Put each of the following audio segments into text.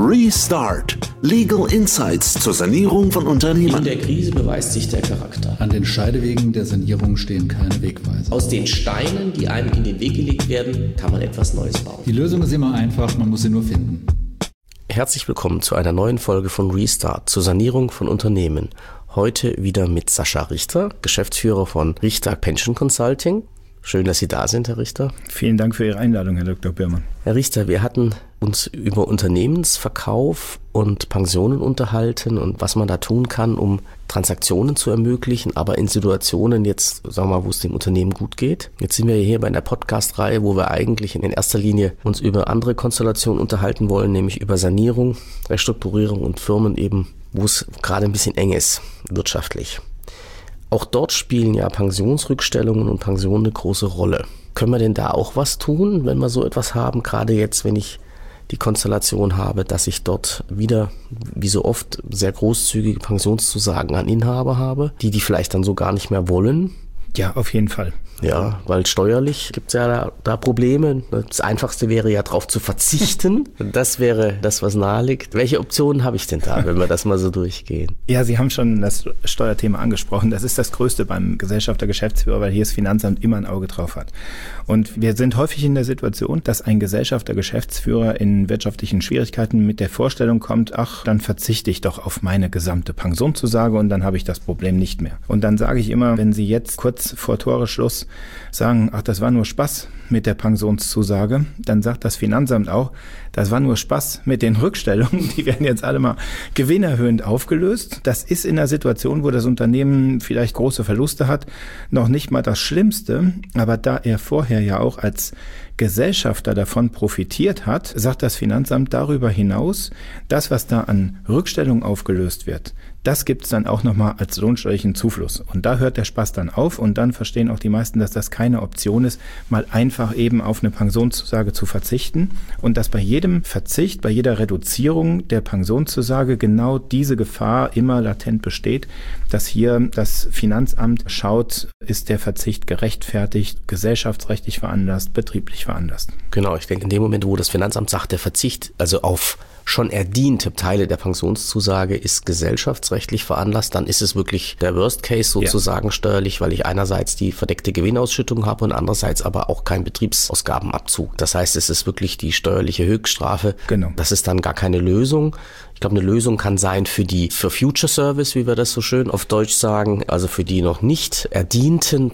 Restart. Legal Insights zur Sanierung von Unternehmen. In der Krise beweist sich der Charakter. An den Scheidewegen der Sanierung stehen keine Wegweiser. Aus den Steinen, die einem in den Weg gelegt werden, kann man etwas Neues bauen. Die Lösung ist immer einfach, man muss sie nur finden. Herzlich willkommen zu einer neuen Folge von Restart zur Sanierung von Unternehmen. Heute wieder mit Sascha Richter, Geschäftsführer von Richter Pension Consulting. Schön, dass Sie da sind, Herr Richter. Vielen Dank für Ihre Einladung, Herr Dr. Birmann. Herr Richter, wir hatten uns über Unternehmensverkauf und Pensionen unterhalten und was man da tun kann, um Transaktionen zu ermöglichen, aber in Situationen jetzt, sagen wir mal, wo es dem Unternehmen gut geht. Jetzt sind wir hier bei einer Podcast-Reihe, wo wir eigentlich in erster Linie uns über andere Konstellationen unterhalten wollen, nämlich über Sanierung, Restrukturierung und Firmen eben, wo es gerade ein bisschen eng ist, wirtschaftlich. Auch dort spielen ja Pensionsrückstellungen und Pensionen eine große Rolle. Können wir denn da auch was tun, wenn wir so etwas haben? Gerade jetzt, wenn ich die Konstellation habe, dass ich dort wieder, wie so oft, sehr großzügige Pensionszusagen an Inhaber habe, die vielleicht dann so gar nicht mehr wollen. Ja, auf jeden Fall. Ja, weil steuerlich gibt es ja da Probleme. Das Einfachste wäre ja darauf zu verzichten. Das wäre das, was nahe liegt. Welche Optionen habe ich denn da, wenn wir das mal so durchgehen? Ja, Sie haben schon das Steuerthema angesprochen. Das ist das Größte beim Gesellschafter, Geschäftsführer, weil hier das Finanzamt immer ein Auge drauf hat. Und wir sind häufig in der Situation, dass ein Gesellschafter, Geschäftsführer in wirtschaftlichen Schwierigkeiten mit der Vorstellung kommt, ach, dann verzichte ich doch auf meine gesamte Pensionszusage und dann habe ich das Problem nicht mehr. Und dann sage ich immer, wenn Sie jetzt kurz vor Toreschluss sagen, ach, das war nur Spaß mit der Pensionszusage, dann sagt das Finanzamt auch, das war nur Spaß mit den Rückstellungen, die werden jetzt alle mal gewinnerhöhend aufgelöst. Das ist in einer Situation, wo das Unternehmen vielleicht große Verluste hat, noch nicht mal das Schlimmste, aber da er vorher ja auch als Gesellschafter davon profitiert hat, sagt das Finanzamt darüber hinaus, das, was da an Rückstellung aufgelöst wird, das gibt es dann auch nochmal als lohnsteuerlichen Zufluss. Und da hört der Spaß dann auf und dann verstehen auch die meisten, dass das keine Option ist, mal einfach eben auf eine Pensionszusage zu verzichten und dass bei jedem Verzicht, bei jeder Reduzierung der Pensionszusage genau diese Gefahr immer latent besteht, dass hier das Finanzamt schaut, ist der Verzicht gerechtfertigt, gesellschaftsrechtlich veranlasst, betrieblich veranlasst. Genau, ich denke, in dem Moment, wo das Finanzamt sagt, der Verzicht, also auf schon erdiente Teile der Pensionszusage ist gesellschaftsrechtlich veranlasst, dann ist es wirklich der Worst Case sozusagen steuerlich, weil ich einerseits die verdeckte Gewinnausschüttung habe und andererseits aber auch keinen Betriebsausgabenabzug. Das heißt, es ist wirklich die steuerliche Höchststrafe. Genau. Das ist dann gar keine Lösung. Ich glaube, eine Lösung kann sein für Future Service, wie wir das so schön auf Deutsch sagen, also für die noch nicht erdienten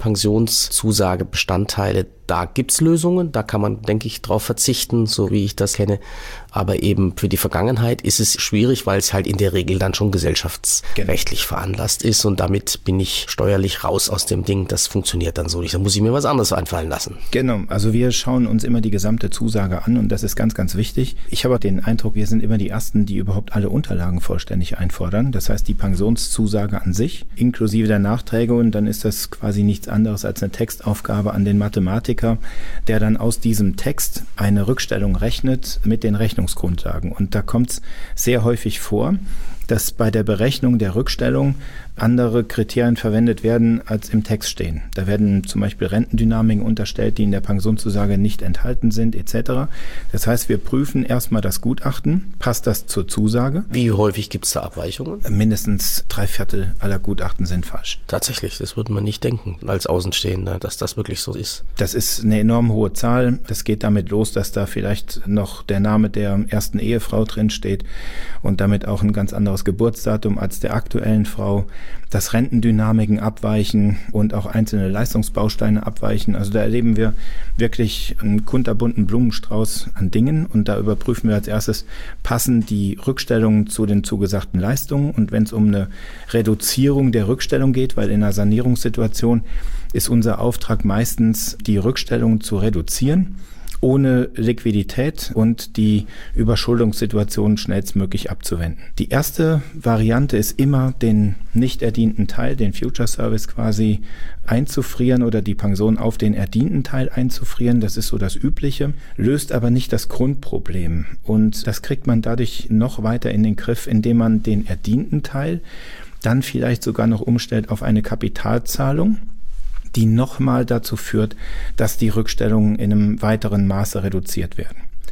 Pensionszusagebestandteile. Da gibt's Lösungen, da kann man, denke ich, drauf verzichten, so wie ich das kenne. Aber eben für die Vergangenheit ist es schwierig, weil es halt in der Regel dann schon gesellschaftsrechtlich veranlasst ist und damit bin ich steuerlich raus aus dem Ding. Das funktioniert dann so nicht. Da muss ich mir was anderes einfallen lassen. Genau, also wir schauen uns immer die gesamte Zusage an und das ist ganz, ganz wichtig. Ich habe den Eindruck, wir sind immer die Ersten, die überhaupt alle Unterlagen vollständig einfordern. Das heißt, die Pensionszusage an sich, inklusive der Nachträge und dann ist das quasi nichts anderes als eine Textaufgabe an den Mathematiker, der dann aus diesem Text eine Rückstellung rechnet mit den Rechnungsgrundlagen. Und da kommt es sehr häufig vor, dass bei der Berechnung der Rückstellung andere Kriterien verwendet werden, als im Text stehen. Da werden zum Beispiel Rentendynamiken unterstellt, die in der Pensionszusage nicht enthalten sind, etc. Das heißt, wir prüfen erstmal das Gutachten. Passt das zur Zusage? Wie häufig gibt es da Abweichungen? Mindestens 3/4 aller Gutachten sind falsch. Tatsächlich, das würde man nicht denken als Außenstehender, dass das wirklich so ist. Das ist eine enorm hohe Zahl. Das geht damit los, dass da vielleicht noch der Name der ersten Ehefrau drin steht und damit auch ein ganz anderes Geburtsdatum als der aktuellen Frau, dass Rentendynamiken abweichen und auch einzelne Leistungsbausteine abweichen. Also da erleben wir wirklich einen kunterbunten Blumenstrauß an Dingen und da überprüfen wir als erstes, passen die Rückstellungen zu den zugesagten Leistungen und wenn es um eine Reduzierung der Rückstellung geht, weil in einer Sanierungssituation ist unser Auftrag meistens, die Rückstellungen zu reduzieren, ohne Liquidität und die Überschuldungssituation schnellstmöglich abzuwenden. Die erste Variante ist immer, den nicht erdienten Teil, den Future Service quasi einzufrieren oder die Pension auf den erdienten Teil einzufrieren. Das ist so das Übliche, löst aber nicht das Grundproblem. Und das kriegt man dadurch noch weiter in den Griff, indem man den erdienten Teil dann vielleicht sogar noch umstellt auf eine Kapitalzahlung, die nochmal dazu führt, dass die Rückstellungen in einem weiteren Maße reduziert werden.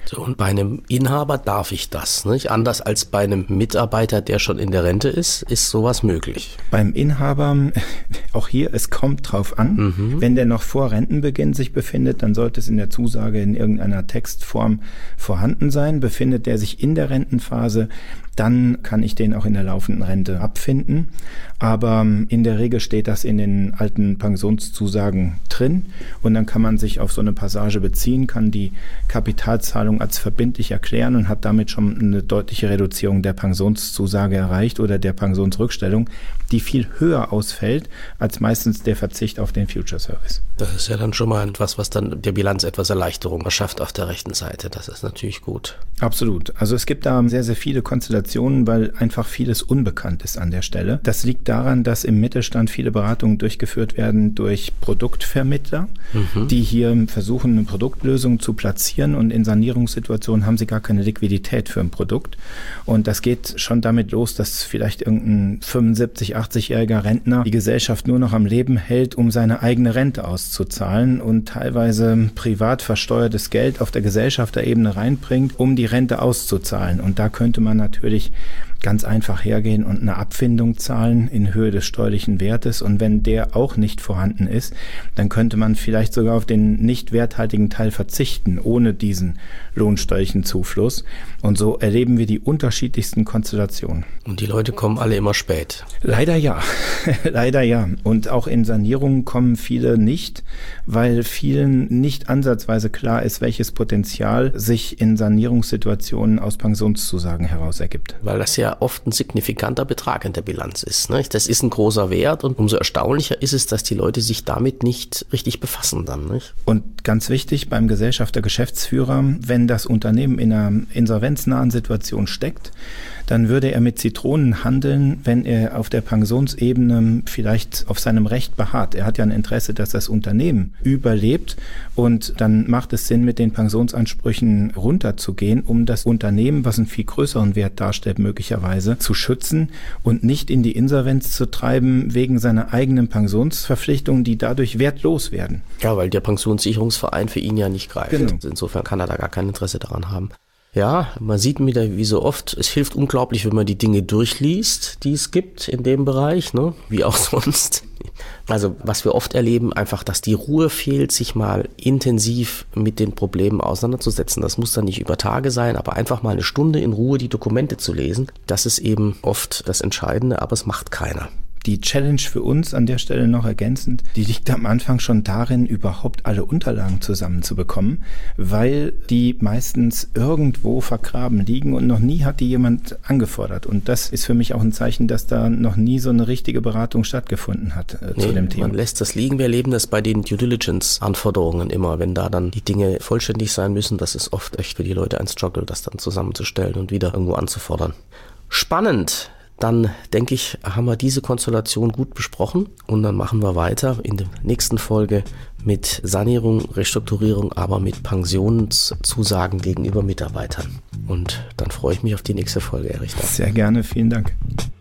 So, und bei einem Inhaber darf ich das, nicht? Anders als bei einem Mitarbeiter, der schon in der Rente ist sowas möglich. Beim Inhaber, auch hier, es kommt drauf an. Wenn der noch vor Rentenbeginn sich befindet, dann sollte es in der Zusage in irgendeiner Textform vorhanden sein. Befindet der sich in der Rentenphase, dann kann ich den auch in der laufenden Rente abfinden. Aber in der Regel steht das in den alten Pensionszusagen drin und dann kann man sich auf so eine Passage beziehen, kann die Kapitalzahlung als verbindlich erklären und hat damit schon eine deutliche Reduzierung der Pensionszusage erreicht oder der Pensionsrückstellung, die viel höher ausfällt als meistens der Verzicht auf den Future Service. Das ist ja dann schon mal etwas, was dann der Bilanz etwas Erleichterung verschafft auf der rechten Seite. Das ist natürlich gut. Absolut. Also es gibt da sehr, sehr viele Konstellationen, weil einfach vieles unbekannt ist an der Stelle. Das liegt daran, dass im Mittelstand viele Beratungen durchgeführt werden durch Produktvermittler, die hier versuchen, eine Produktlösung zu platzieren und in Sanierungssituationen haben sie gar keine Liquidität für ein Produkt. Und das geht schon damit los, dass vielleicht irgendein 75, 80-jähriger Rentner die Gesellschaft nur noch am Leben hält, um seine eigene Rente auszuzahlen und teilweise privat versteuertes Geld auf der Gesellschafterebene reinbringt, um die Rente auszuzahlen. Und da könnte man natürlich ganz einfach hergehen und eine Abfindung zahlen in Höhe des steuerlichen Wertes. Und wenn der auch nicht vorhanden ist, dann könnte man vielleicht sogar auf den nicht werthaltigen Teil verzichten, ohne diesen lohnsteuerlichen Zufluss. Und so erleben wir die unterschiedlichsten Konstellationen. Und die Leute kommen alle immer spät. Leider ja. Leider ja. Und auch in Sanierungen kommen viele nicht, weil vielen nicht ansatzweise klar ist, welches Potenzial sich in Sanierungssituationen aus Pensionszusagen heraus ergibt. Weil das ja oft ein signifikanter Betrag in der Bilanz ist, nicht? Das ist ein großer Wert und umso erstaunlicher ist es, dass die Leute sich damit nicht richtig befassen dann, nicht? Und ganz wichtig beim Gesellschafter, Geschäftsführer, wenn das Unternehmen in einer insolvenznahen Situation steckt, dann würde er mit Zitronen handeln, wenn er auf der Pensionsebene vielleicht auf seinem Recht beharrt. Er hat ja ein Interesse, dass das Unternehmen überlebt und dann macht es Sinn, mit den Pensionsansprüchen runterzugehen, um das Unternehmen, was einen viel größeren Wert darstellt, möglicherweise zu schützen und nicht in die Insolvenz zu treiben wegen seiner eigenen Pensionsverpflichtungen, die dadurch wertlos werden. Ja, weil der Pensionssicherungsverein für ihn ja nicht greift. Genau. Insofern kann er da gar kein Interesse daran haben. Ja, man sieht wieder, wie so oft, es hilft unglaublich, wenn man die Dinge durchliest, die es gibt in dem Bereich, ne? Wie auch sonst. Also was wir oft erleben, einfach, dass die Ruhe fehlt, sich mal intensiv mit den Problemen auseinanderzusetzen. Das muss dann nicht über Tage sein, aber einfach mal eine Stunde in Ruhe die Dokumente zu lesen, das ist eben oft das Entscheidende, aber es macht keiner. Die Challenge für uns an der Stelle noch ergänzend, die liegt am Anfang schon darin, überhaupt alle Unterlagen zusammenzubekommen, weil die meistens irgendwo vergraben liegen und noch nie hat die jemand angefordert. Und das ist für mich auch ein Zeichen, dass da noch nie so eine richtige Beratung stattgefunden hat zu dem Thema. Man lässt das liegen. Wir erleben das bei den Due Diligence-Anforderungen immer, wenn da dann die Dinge vollständig sein müssen. Das ist oft echt für die Leute ein Struggle, das dann zusammenzustellen und wieder irgendwo anzufordern. Spannend! Dann denke ich, haben wir diese Konstellation gut besprochen und dann machen wir weiter in der nächsten Folge mit Sanierung, Restrukturierung, aber mit Pensionszusagen gegenüber Mitarbeitern. Und dann freue ich mich auf die nächste Folge, Herr Richter. Sehr gerne, vielen Dank.